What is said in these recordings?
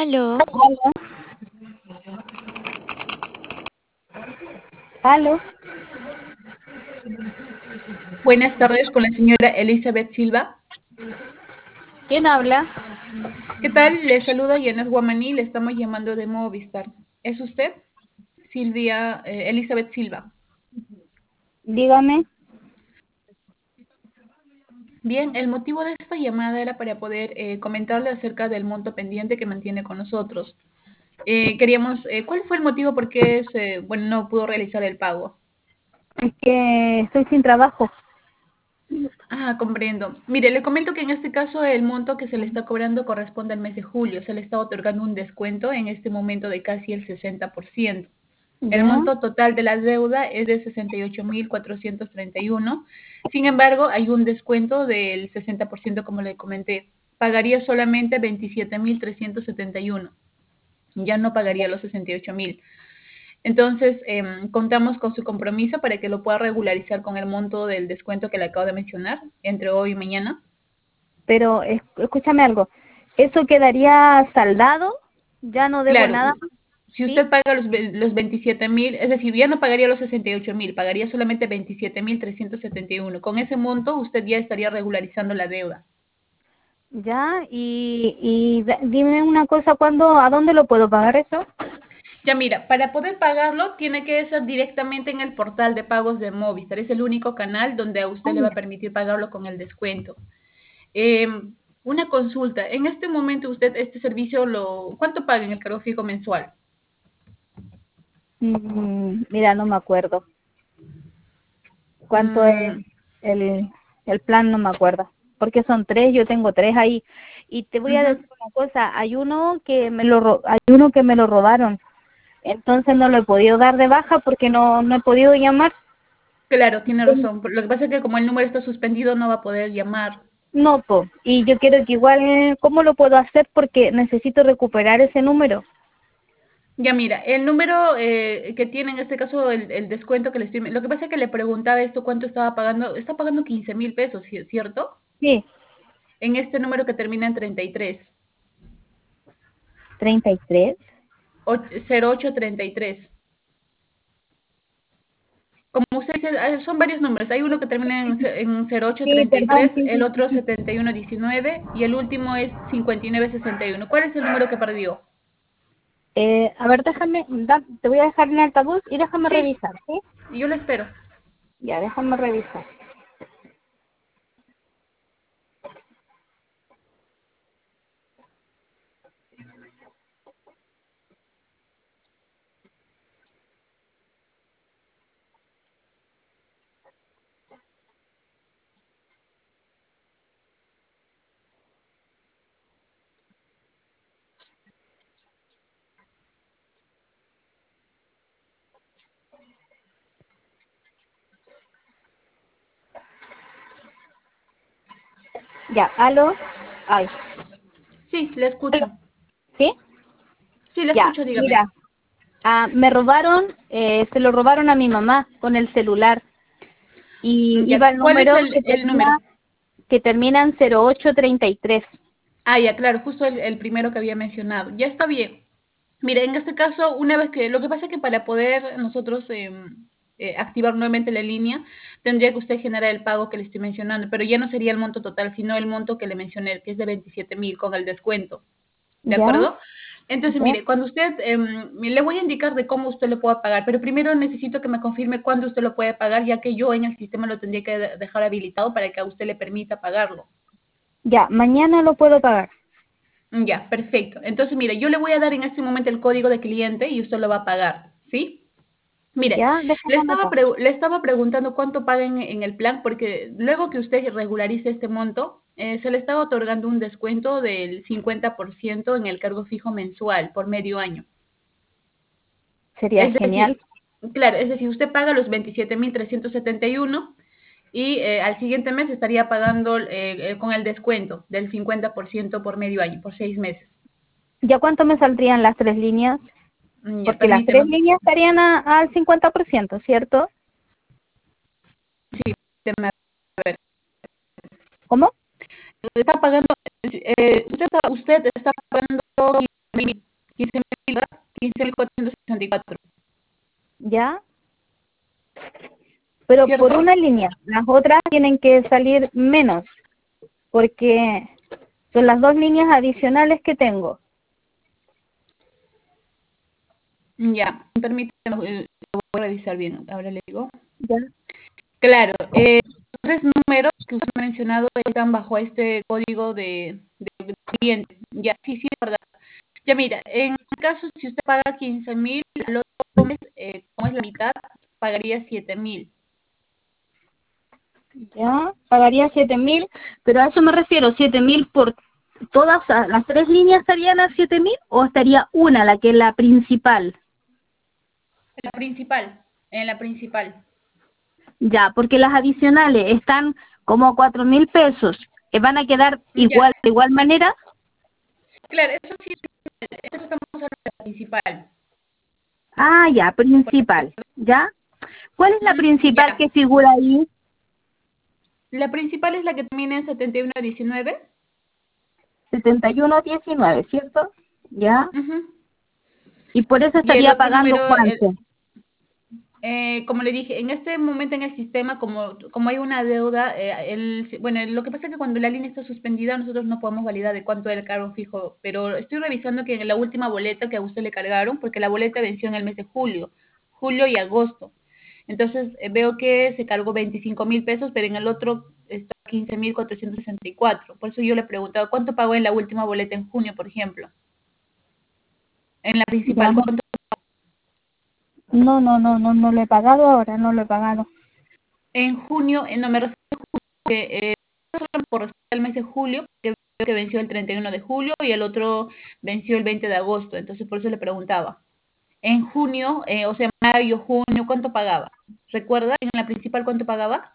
Aló, Aló, aló, Buenas tardes con la señora Elizabeth Silva. ¿quién habla? ¿Qué tal? Le saluda Yanet Guamaní, le estamos llamando de Movistar. ¿Es usted? Silvia, Elizabeth Silva. Dígame. Bien, el motivo de esta llamada era para poder comentarle acerca del monto pendiente que mantiene con nosotros. ¿Cuál fue el motivo por qué no pudo realizar el pago? Es que estoy sin trabajo. Ah, comprendo. Mire, le comento que en este caso el monto que se le está cobrando corresponde al mes de julio. Se le está otorgando un descuento en este momento de casi el 60%. El ¿Ya? monto total de la deuda es de 68.431. Sin embargo, hay un descuento del 60%, como le comenté. Pagaría solamente 27.371. Ya no pagaría los 68.000. Entonces, contamos con su compromiso para que lo pueda regularizar con el monto del descuento que le acabo de mencionar entre hoy y mañana. Pero escúchame algo. ¿Eso quedaría saldado? ¿Ya no debo Claro, nada? si ¿Sí? usted paga los 27.000, es decir, ya no pagaría los 68.000, pagaría solamente 27.371. Con ese monto usted ya estaría regularizando la deuda. ¿Ya? Dime una cosa, ¿a dónde lo puedo pagar eso? Ya mira, para poder pagarlo tiene que ser directamente en el portal de pagos de Movistar. Es el único canal donde a Ah, usted le va ya. a permitir pagarlo con el descuento. Eh, una consulta, en este momento usted este servicio ¿cuánto paga en el cargo fijo mensual? Mira, no me acuerdo. ¿Cuánto es Mm, el, el plan? No me acuerdo. Porque son tres, yo tengo tres ahí. Y te voy a ujú. decir una cosa, hay uno que me lo robaron. Entonces no lo he podido dar de baja porque no he podido llamar. Claro, tiene razón. Lo que pasa es que como el número está suspendido no va a poder llamar. No, po. Y yo quiero que igual, ¿cómo lo puedo hacer? Porque necesito recuperar ese número. Ya mira, el número que tiene en este caso el descuento que le estoy... Lo que pasa es que le preguntaba esto cuánto estaba pagando. Está pagando 15.000 pesos, ¿cierto? Sí, En este número que termina en 33. 33. 0833. Como usted dice, son varios números. Hay uno que termina en Sí, perdón, 0833, sí, el sí, sí, otro sí. 7119 y el último es 5961. ¿Cuál es el número que perdió? A ver, te voy a dejar en altavoz y déjame Sí, revisar, ¿sí? yo le espero. Ya, déjame revisar. Ya, aló. Ay, Sí, le aló. escucho. ¿Sí? Sí, le Ya, escucho, dígame. mira. Me robaron, se lo robaron a mi mamá con el celular. Y Ya, iba el ¿cuál es número el número? que termina en 0833. Ah, ya, claro, justo el primero que había mencionado. Ya está bien. Mire, en este caso, una vez que, lo que pasa es que para poder nosotros activar nuevamente la línea, tendría que usted generar el pago que le estoy mencionando, pero ya no sería el monto total, sino el monto que le mencioné, que es de 27.000 con el descuento. ¿De ¿Ya? acuerdo? Entonces, ¿Ya? mire, cuando usted, le voy a indicar de cómo usted lo pueda pagar, pero primero necesito que me confirme cuándo usted lo puede pagar, ya que yo en el sistema lo tendría que dejar habilitado para que a usted le permita pagarlo. Ya, mañana lo puedo pagar. Ya, perfecto. Entonces, mire, yo le voy a dar en este momento el código de cliente y usted lo va a pagar, ¿sí? Mire, ¿Ya? Déjame anotar. le estaba preguntando cuánto paga en el plan, porque luego que usted regularice este monto, se le está otorgando un descuento del 50% en el cargo fijo mensual por medio año. Sería Es genial. decir, claro, es decir, usted paga los 27.371 y al siguiente mes estaría pagando con el descuento del 50% por medio año, por 6 meses. ¿Ya cuánto me saldrían las tres líneas? Ya, Porque las tres permíteme. líneas estarían al 50%, ¿cierto? Sí, déjeme ver. ¿Cómo? Está pagando, usted está pagando 15.464. ¿Ya? Pero por ¿Cierto? una línea, las otras tienen que salir menos, porque son las dos líneas adicionales que tengo. Ya, permítame, lo voy a revisar bien. Ahora le digo. ¿Ya? Claro, los tres números que usted ha mencionado están bajo este código de cliente. Ya, sí, sí, es verdad. Ya mira, en caso si usted paga 15.000, al otro mes, como es la mitad, pagaría 7.000. ¿Ya? Pagaría 7.000, pero a eso me refiero, 7.000 por todas las tres líneas estarían a 7.000 o estaría una, la que es la principal. La principal, en la principal. Ya, porque las adicionales están como a 4.000 pesos, que van a quedar Ya, igual, de igual manera. claro, eso sí, eso estamos hablando de la principal. Ah, ya, principal, ¿ya? ¿Cuál es la principal Ya, que figura ahí? la principal es la que termina en 7119. 7119, ¿cierto? ¿Ya? Ujú. Y por eso Y el estaría otro pagando número, cuánto. como le dije, en este momento en el sistema, como hay una deuda, bueno, lo que pasa es que cuando la línea está suspendida, nosotros no podemos validar de cuánto era el cargo fijo, pero estoy revisando que en la última boleta que a usted le cargaron, porque la boleta venció en el mes de julio y agosto. Entonces, veo que se cargó 25.000 pesos, pero en el otro está 15.464. Por eso yo le he preguntado, ¿cuánto pagó en la última boleta en junio, por ejemplo? En la Ya, principal, no, ¿cuánto? no lo he pagado ahora, no lo he pagado. En junio, no me refiero que solo por el mes de julio, que venció el 31 de julio y el otro venció el 20 de agosto, entonces por eso le preguntaba. En junio, o sea, mayo, junio, ¿cuánto pagaba? ¿Recuerda en la principal cuánto pagaba?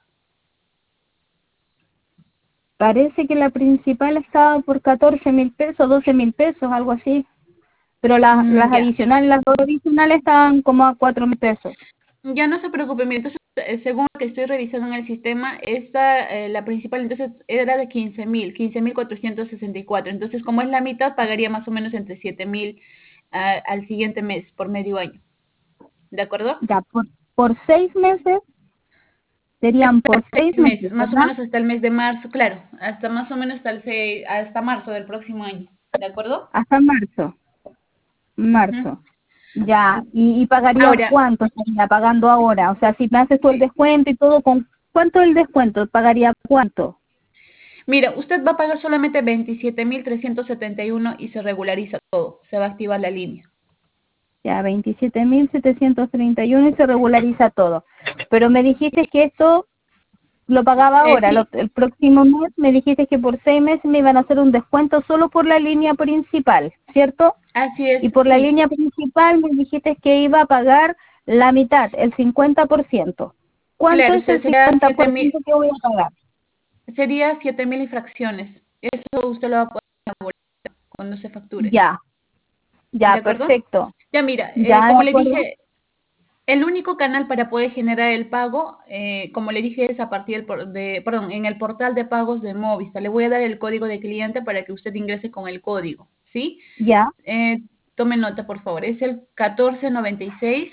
Parece que la principal estaba por 14.000 pesos, 12.000 pesos, algo así. Pero las Ya. adicionales, las dos adicionales estaban como a 4.000 pesos. Ya no se preocupe, mire, entonces, según lo que estoy revisando en el sistema, esta, la principal, entonces, era de 15.464. Entonces, como es la mitad, pagaría más o menos entre 7.000 al siguiente mes, por medio año. ¿De acuerdo? Ya, por 6 meses, serían por 6 meses, Meses, más o ¿verdad? menos hasta el mes de marzo, claro, hasta más o menos hasta marzo del próximo año. ¿De acuerdo? Hasta marzo. Ujú. Marzo. Ya, y pagaría Ahora, cuánto estaría pagando ahora. O sea, si me haces tú el descuento y todo, ¿con cuánto el descuento? ¿Pagaría cuánto? mira, usted va a pagar solamente 27.371 y se regulariza todo, se va a activar la línea. Ya, 27.731 y se regulariza todo. Pero me dijiste que esto lo pagaba ahora. Sí, El próximo mes me dijiste que por 6 meses me iban a hacer un descuento solo por la línea principal, ¿cierto? así es, Y por la sí. línea principal me dijiste que iba a pagar la mitad, el 50%. ¿Cuánto Claro, es el sería cincuenta por 7.000, ciento que voy a pagar? sería 7.000 infracciones. Eso usted lo va a poder cuando se facture. Ya, ¿De ya, acuerdo? perfecto. Ya mira, Ya, de como le acuerdo. dije, el único canal para poder generar el pago, como le dije, es a partir perdón, en el portal de pagos de Movistar. Le voy a dar el código de cliente para que usted ingrese con el código, ¿sí? Ya, Tome nota, por favor. Es el 1496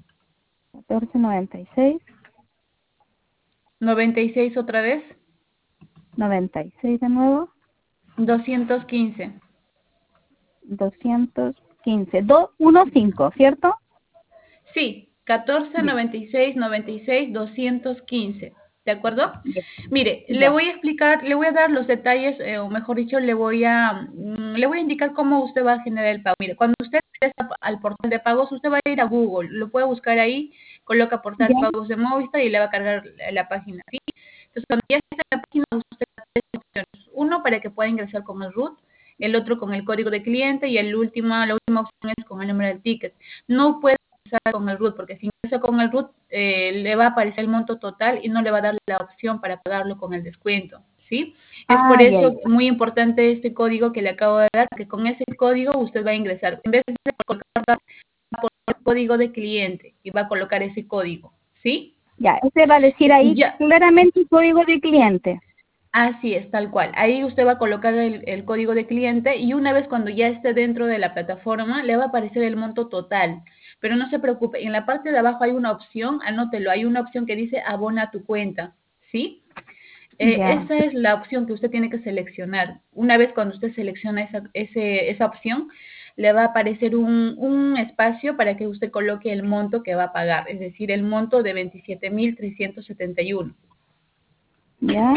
1496, 96 otra vez, 96 de nuevo, 215. 215, 215, ¿cierto? Sí, 14 Ya, 96 96 215. ¿De acuerdo? ya, Mire, le ya, voy a explicar, le voy a dar los detalles, o mejor dicho, le voy a indicar cómo usted va a generar el pago. Mire, cuando usted ingresa al portal de pagos, usted va a ir a Google, lo puede buscar ahí, coloca portal ya. pagos de Movistar y le va a cargar la página. ¿Sí? Entonces, cuando ya esté en la página, usted va a tener tres opciones. Uno, para que pueda ingresar con el root, el otro con el código de cliente y la última opción es con el número del ticket. No puede con el root, porque si ingresa con el root le va a aparecer el monto total y no le va a dar la opción para pagarlo con el descuento, ¿sí? Es por Ah, ya, eso ya. muy importante este código que le acabo de dar, que con ese código usted va a ingresar. En vez de colocar el código de cliente y va a colocar ese código, ¿sí? Ya, ese va a decir ahí Ya, claramente el código de cliente. Así es, tal cual. Ahí usted va a colocar el código de cliente y una vez cuando ya esté dentro de la plataforma, le va a aparecer el monto total. Pero no se preocupe, en la parte de abajo hay una opción, anótelo, hay una opción que dice abona a tu cuenta, ¿sí? Ya, Esa es la opción que usted tiene que seleccionar. Una vez cuando usted selecciona esa opción, le va a aparecer un espacio para que usted coloque el monto que va a pagar, es decir, el monto de 27.371. ya,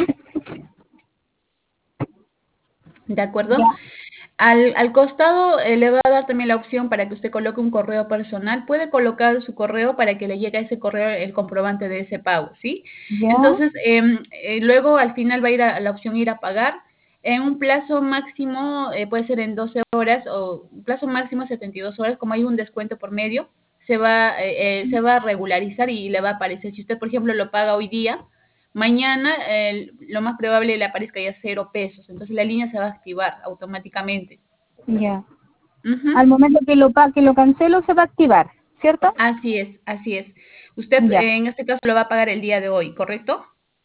¿De acuerdo? ya, Al costado le va a dar también la opción para que usted coloque un correo personal. Puede colocar su correo para que le llegue a ese correo el comprobante de ese pago, ¿sí? ya, Entonces, luego al final va a ir a la opción ir a pagar. En un plazo máximo, puede ser en 12 horas o un plazo máximo 72 horas, como hay un descuento por medio, se va a regularizar y le va a aparecer. Si usted, por ejemplo, lo paga hoy día, mañana lo más probable le aparezca ya 0 pesos, entonces la línea se va a activar automáticamente. ya. Ujú. Al momento que lo cancelo se va a activar, ¿cierto? Así es, así es. Usted Ya. en este caso lo va a pagar el día de hoy, ¿correcto?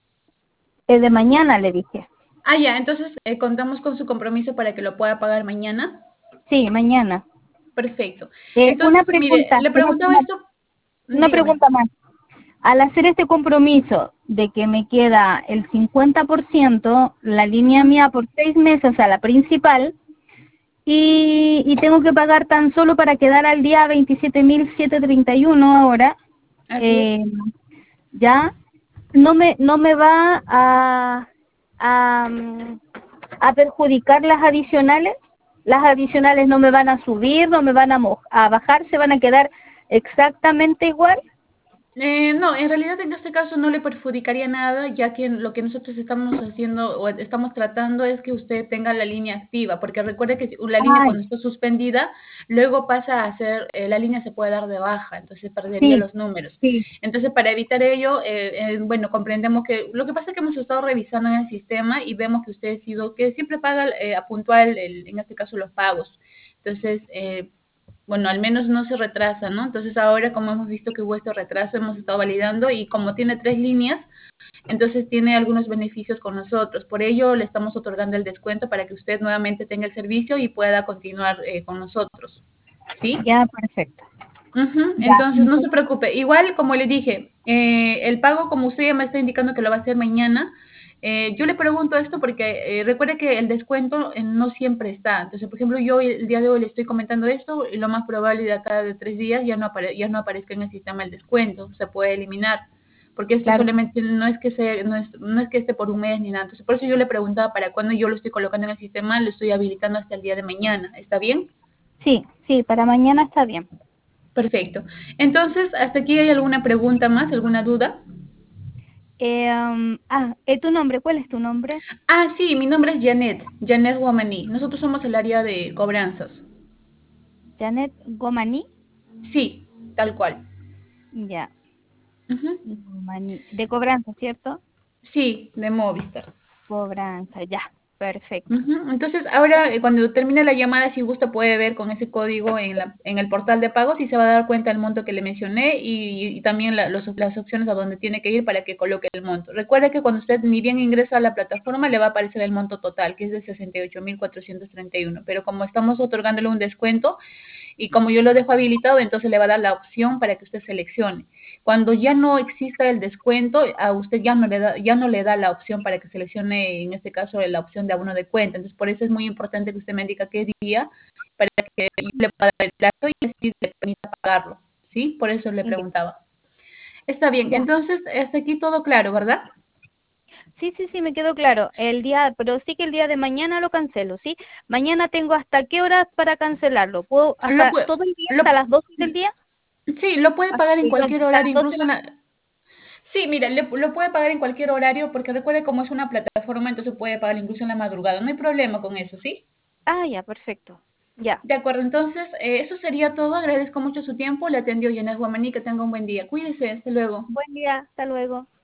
De mañana le dije. Ah, ya, entonces contamos con su compromiso para que lo pueda pagar mañana. Sí, mañana. Perfecto. Una Entonces, mire, pregunta, le preguntaba esto, una dígame. pregunta más. Al hacer este compromiso de que me queda el 50%, la línea Ujú. mía por 6 meses, o sea, la principal, y tengo que pagar tan solo para quedar al día 27.731 ahora, Así es. eh, ya no me va a, mm, a perjudicar las adicionales no me van a subir, no me van a bajar, se van a quedar exactamente igual. No, en realidad en este caso no le perjudicaría nada, ya que lo que nosotros estamos haciendo o estamos tratando es que usted tenga la línea activa, porque recuerde que la línea Ay, cuando está suspendida, luego pasa a ser, la línea se puede dar de baja, entonces perdería sí, los números. sí, Entonces, para evitar ello, bueno, comprendemos que lo que pasa es que hemos estado revisando en el sistema y vemos que usted ha sido, que siempre paga a puntual, en este caso, los pagos. Entonces, bueno, al menos no se retrasa, ¿no? Entonces ahora como hemos visto que hubo este retraso, hemos estado validando y como tiene 3 líneas, entonces tiene algunos beneficios con nosotros. Por ello le estamos otorgando el descuento para que usted nuevamente tenga el servicio y pueda continuar con nosotros. ¿Sí? ya, perfecto. Ya, Entonces no se preocupe. Igual como le dije, el pago como usted ya me está indicando que lo va a hacer mañana, yo le pregunto esto porque recuerde que el descuento no siempre está. Entonces, por ejemplo, yo el día de hoy le estoy comentando esto y lo más probable de acá de 3 días ya no aparezca en el sistema el descuento, se puede eliminar, porque esto claro, solamente no es que esté por un mes ni nada. Entonces, por eso yo le preguntaba para cuándo yo lo estoy colocando en el sistema, lo estoy habilitando hasta el día de mañana. ¿Está bien? sí, sí, para mañana está bien. Perfecto. Entonces, ¿hasta aquí hay alguna pregunta más, alguna duda? ¿Tu nombre? ¿Cuál es tu nombre? Ah, sí, mi nombre es Janet, Janet Guamaní. Nosotros somos el área de cobranzas. Janet Gomani. Sí, tal cual. Ya, Ujú. Gomani. De cobranza, ¿cierto? Sí, de Movistar. Cobranza, ya, perfecto. Ujú. Entonces, ahora cuando termine la llamada, si gusta, puede ver con ese código en el portal de pagos y se va a dar cuenta del monto que le mencioné y también las opciones a donde tiene que ir para que coloque el monto. Recuerde que cuando usted ni bien ingresa a la plataforma, le va a aparecer el monto total, que es de 68.431. Pero como estamos otorgándole un descuento, y como yo lo dejo habilitado, entonces le va a dar la opción para que usted seleccione. Cuando ya no exista el descuento, a usted ya no le da la opción para que seleccione, en este caso, la opción de abono de cuenta. Entonces, por eso es muy importante que usted me diga qué día para que yo le pueda dar el plazo y así le permita pagarlo. ¿Sí? Por eso le Ya, preguntaba. Está bien, ya. entonces hasta aquí todo claro, ¿verdad? Sí, sí, sí, me quedó claro. Pero sí que el día de mañana lo cancelo, ¿sí? Mañana tengo hasta qué hora para cancelarlo. ¿Puedo Lo, hasta pue- todo el día, lo, hasta las 12 del día? sí, lo puede Hasta, pagar en perdón, cualquier hasta horario, las 12 incluso de en la la, sí, mira, lo puede pagar en cualquier horario porque recuerde cómo es una plataforma, entonces puede pagar incluso en la madrugada. No hay problema con eso, ¿sí? Ah, ya, perfecto. Ya. De acuerdo, entonces eso sería todo. Agradezco mucho su tiempo. Le atendió Yanet Guamaní. Que tenga un buen día. Cuídese. Hasta luego. Buen día, hasta luego.